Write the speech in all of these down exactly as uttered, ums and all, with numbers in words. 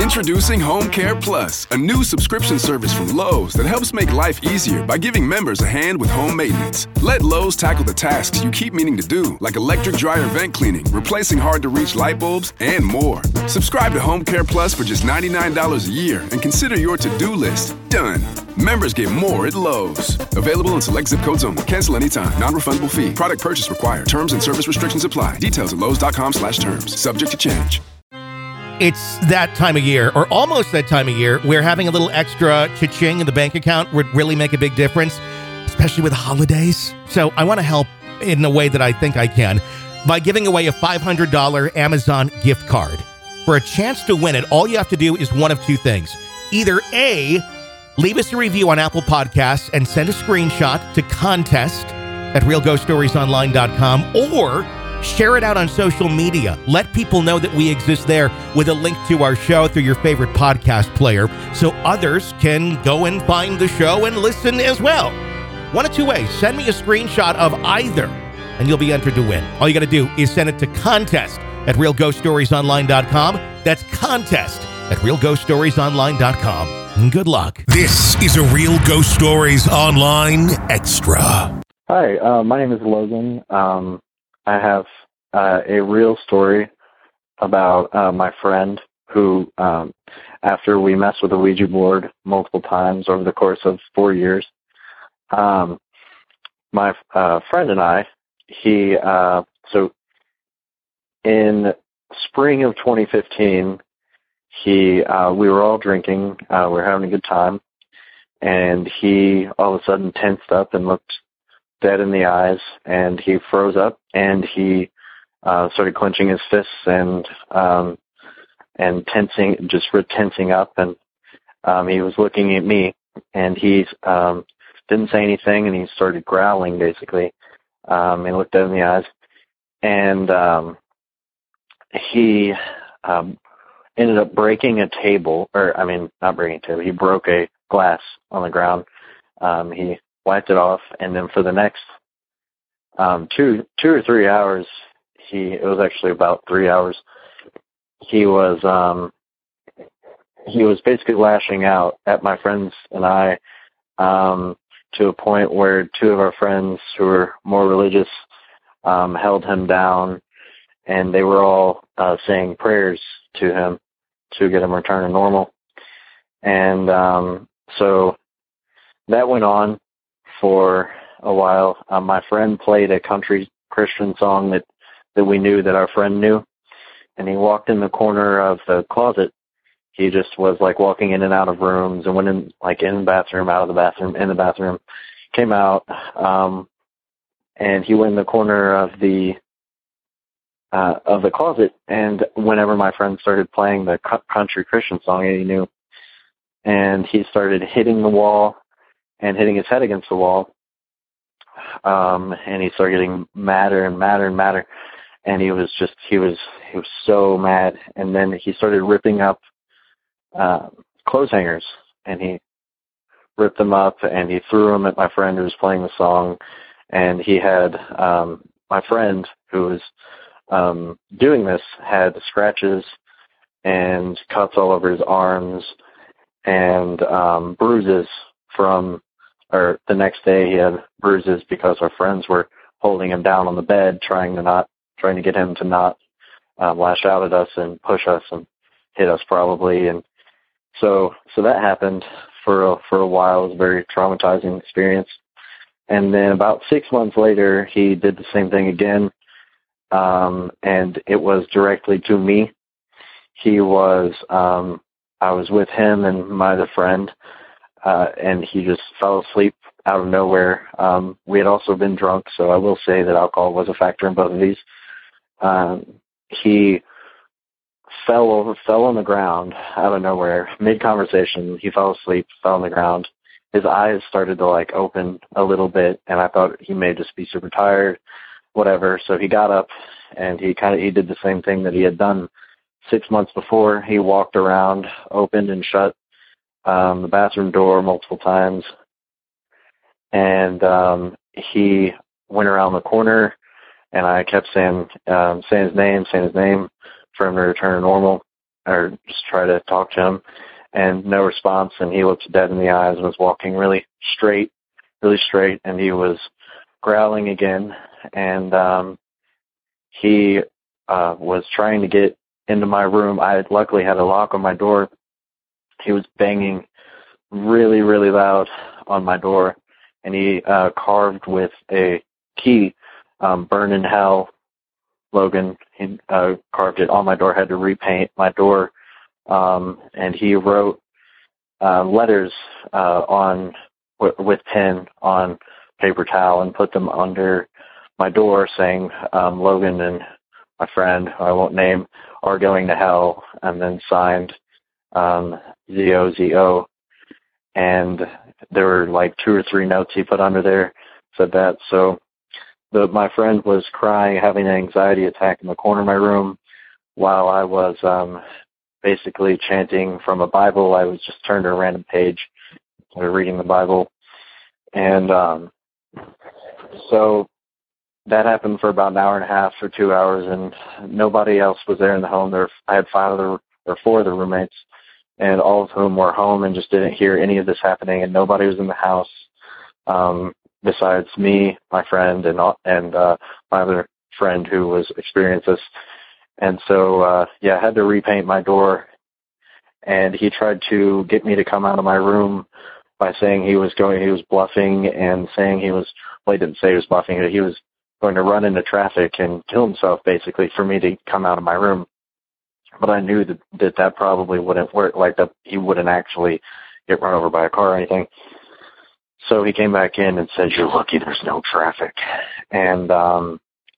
Introducing Home Care Plus, a new subscription service from Lowe's that helps make life easier by giving members a hand with home maintenance. Let Lowe's tackle the tasks you keep meaning to do, like electric dryer vent cleaning, replacing hard-to-reach light bulbs, and more. Subscribe to Home Care Plus for just ninety-nine dollars a year and consider your to-do list done. Members get more at Lowe's. Available in select zip codes only. Cancel anytime. Non-refundable fee. Product purchase required. Terms and service restrictions apply. Details at lowes.com slash terms. Subject to change. It's that time of year, or almost that time of year, where having a little extra cha-ching in the bank account would really make a big difference, especially with the holidays. So I want to help in a way that I think I can by giving away a five hundred dollars Amazon gift card. For a chance to win it, all you have to do is one of two things. Either A, leave us a review on Apple Podcasts and send a screenshot to contest at real ghost stories online dot com, or share it out on social media. Let people know that we exist there with a link to our show through your favorite podcast player so others can go and find the show and listen as well. One of two ways. Send me a screenshot of either and you'll be entered to win. All you got to do is send it to contest at real ghost stories online dot com. That's contest at real ghost stories online dot com. And good luck. This is a Real Ghost Stories Online Extra. Hi, uh, my name is Logan. Um, I have uh, a real story about uh, my friend who, um, after we messed with the Ouija board multiple times over the course of four years, um, my uh, friend and I, he, uh, so in spring of twenty fifteen, he, uh, we were all drinking, uh, we were having a good time, and he all of a sudden tensed up and looked dead in the eyes, and he froze up, and he uh, started clenching his fists and um, and tensing, just tensing up, and um, he was looking at me, and he um, didn't say anything, and he started growling, basically. Um, he looked dead in the eyes, and um, he um, ended up breaking a table, or, I mean, not breaking a table, he broke a glass on the ground. Um, he wiped it off, and then for the next um, two two or three hours, he it was actually about three hours. He was um, he was basically lashing out at my friends and I, um, to a point where two of our friends who were more religious um, held him down, and they were all uh, saying prayers to him to get him returned to normal. And um, so that went on for a while. Um, my friend played a country Christian song that, that we knew that our friend knew, and he walked in the corner of the closet. He just was like walking in and out of rooms and went in, like in the bathroom, out of the bathroom, in the bathroom, came out, um, and he went in the corner of the uh, of the closet. And whenever my friend started playing the country Christian song that he knew, and he started hitting the wall and hitting his head against the wall, um, and he started getting madder and madder and madder, and he was just he was he was so mad. And then he started ripping up uh, clothes hangers, and he ripped them up and he threw them at my friend who was playing the song. And he had um, my friend who was um, doing this had scratches and cuts all over his arms and um, bruises from, or the next day he had bruises because our friends were holding him down on the bed, trying to not, trying to get him to not um, lash out at us and push us and hit us probably. And so, so that happened for a, for a while. It was a very traumatizing experience. And then about six months later, he did the same thing again. Um, and it was directly to me. He was, um, I was with him and my other friend, uh, and he just fell asleep out of nowhere. Um, we had also been drunk, so I will say that alcohol was a factor in both of these. Um, he fell over, fell on the ground out of nowhere, mid-conversation. He fell asleep, fell on the ground. His eyes started to like open a little bit, and I thought he may just be super tired, whatever. So he got up and he kind of, he did the same thing that he had done six months before. He walked around, opened and shut um, the bathroom door multiple times. And um, he went around the corner, and I kept saying, um, saying his name, saying his name for him to return to normal. or just try to talk to him, and no response. And he looked dead in the eyes and was walking really straight, really straight, and he was growling again. And um, he uh, was trying to get into my room. I had luckily had a lock on my door. He was banging really, really loud on my door, and he uh, carved with a key, um, "Burn in Hell, Logan." He uh, carved it on my door. Had to repaint my door, um, and he wrote uh, letters uh, on w- with pen on paper towel and put them under my door, saying, um, "Logan and my friend, who I won't name, are going to hell," and then signed um, Z O Z O. And there were like two or three notes he put under there, said that. So the, my friend was crying, having an anxiety attack in the corner of my room while I was um, basically chanting from a Bible. I was just turned to a random page, started reading the Bible. And um, so that happened for about an hour and a half or two hours, and nobody else was there in the home. There, I had five other or four of the roommates, and all of whom were home and just didn't hear any of this happening, and nobody was in the house um, besides me, my friend, and and uh, my other friend who was experiencing this. And so, uh, yeah, I had to repaint my door, and he tried to get me to come out of my room by saying he was going, he was bluffing and saying he was, well, he didn't say he was bluffing, he was going to run into traffic and kill himself, basically, for me to come out of my room. But I knew that that, that probably wouldn't work, like that he wouldn't actually get run over by a car or anything. So he came back in and said, "You're lucky there's no traffic." And um,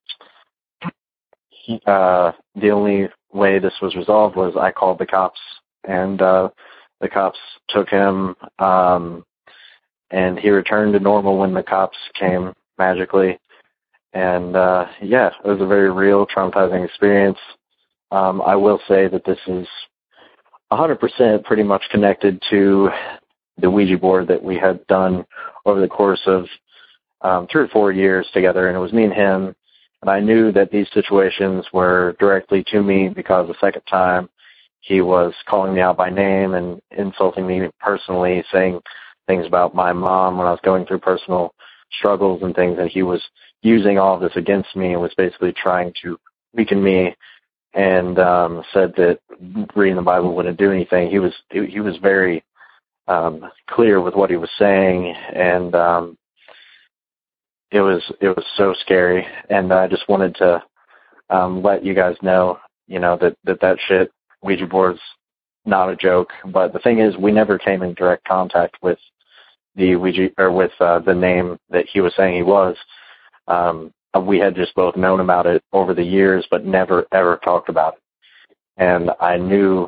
he, uh, the only way this was resolved was I called the cops, and uh, the cops took him, um, and he returned to normal when the cops came magically. And uh, yeah, it was a very real, traumatizing experience. Um, I will say that this is one hundred percent pretty much connected to the Ouija board that we had done over the course of um, three or four years together, and it was me and him. And I knew that these situations were directly to me because the second time he was calling me out by name and insulting me personally, saying things about my mom when I was going through personal struggles and things, and he was using all of this against me and was basically trying to weaken me. And um, said that reading the Bible wouldn't do anything. He was he, he was very um, clear with what he was saying, and um, it was it was so scary. And I just wanted to um, let you guys know, you know, that, that that shit, Ouija board's not a joke. But the thing is, we never came in direct contact with the Ouija or with uh, the name that he was saying he was. Um, We had just both known about it over the years, but never ever talked about it. And I knew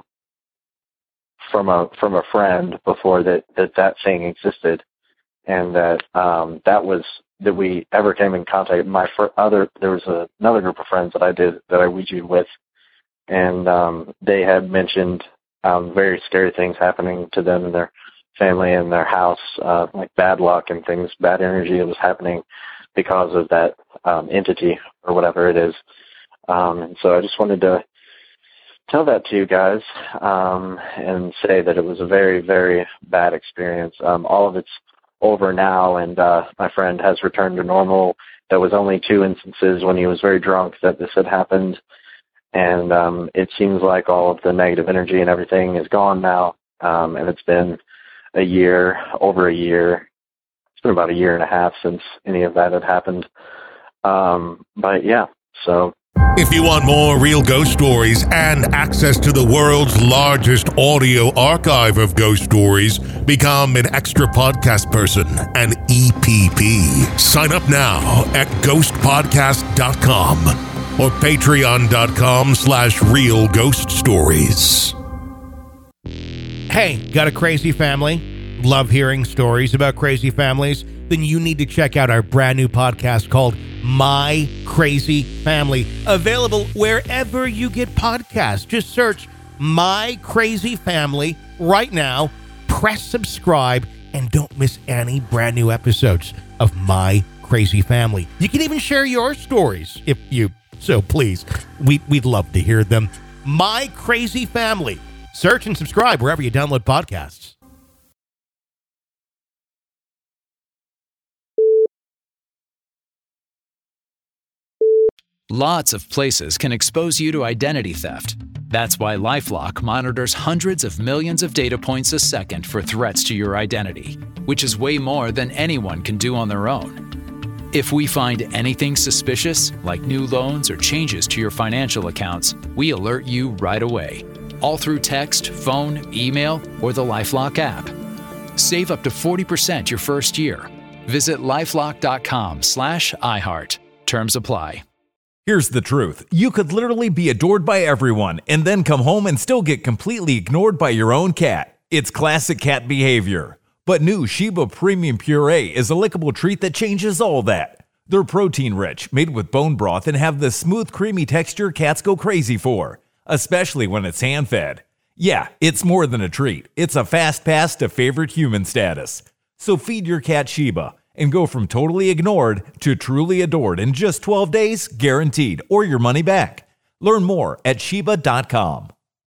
from a from a friend before that that, that thing existed, and that um, that was that we ever came in contact. My fr- other there was a, another group of friends that I did that I Ouija'd with, and um, they had mentioned um, very scary things happening to them and their family and their house, uh, like bad luck and things, bad energy that was happening because of that um, entity or whatever it is. Um, and so I just wanted to tell that to you guys um, and say that it was a very, very bad experience. Um, all of it's over now, and uh, my friend has returned to normal. There was only two instances when he was very drunk that this had happened, and um, it seems like all of the negative energy and everything is gone now, um, and it's been a year, over a year. It's been about a year and a half since any of that had happened. Um, but yeah, so. If you want more real ghost stories and access to the world's largest audio archive of ghost stories, become an extra podcast person, an E P P. Sign up now at ghost podcast dot com or patreon.com slash real ghost stories. Hey, got a crazy family? Love hearing stories about crazy families? Then you need to check out our brand new podcast called My Crazy Family, available wherever you get podcasts. Just search My Crazy Family right now, press subscribe, and don't miss any brand new episodes of My Crazy Family. You can even share your stories if you so please. We, we'd love to hear them. My Crazy Family. Search and subscribe wherever you download podcasts. Lots of places can expose you to identity theft. That's why LifeLock monitors hundreds of millions of data points a second for threats to your identity, which is way more than anyone can do on their own. If we find anything suspicious, like new loans or changes to your financial accounts, we alert you right away, all through text, phone, email, or the LifeLock app. Save up to forty percent your first year. Visit lifelock.com slash iHeart. Terms apply. Here's the truth. You could literally be adored by everyone and then come home and still get completely ignored by your own cat. It's classic cat behavior. But new Sheba Premium Puree is a lickable treat that changes all that. They're protein-rich, made with bone broth, and have the smooth, creamy texture cats go crazy for, especially when it's hand-fed. Yeah, it's more than a treat. It's a fast pass to favorite human status. So feed your cat Sheba and go from totally ignored to truly adored in just twelve days, guaranteed, or your money back. Learn more at Sheba dot com.